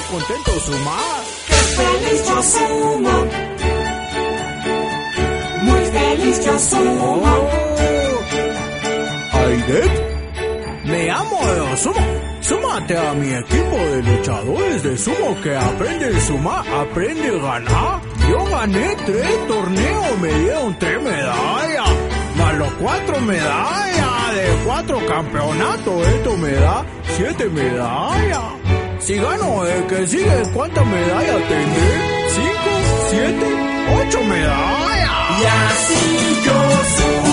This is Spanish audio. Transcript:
contento Suma. ¡Qué feliz yo sumo! Muy feliz yo sumo. Aidet, me amo de sumo. Súmate a mi equipo de luchadores de sumo que aprende a sumar, aprende a ganar. Yo gané 3 torneos, me dieron 3 medallas, más los 4 medallas de 4 campeonatos. Esto me da 7 medallas. Si gano el que sigue, ¿cuántas medallas tendré? 5, 7, 8 medallas. Y así yo sumo.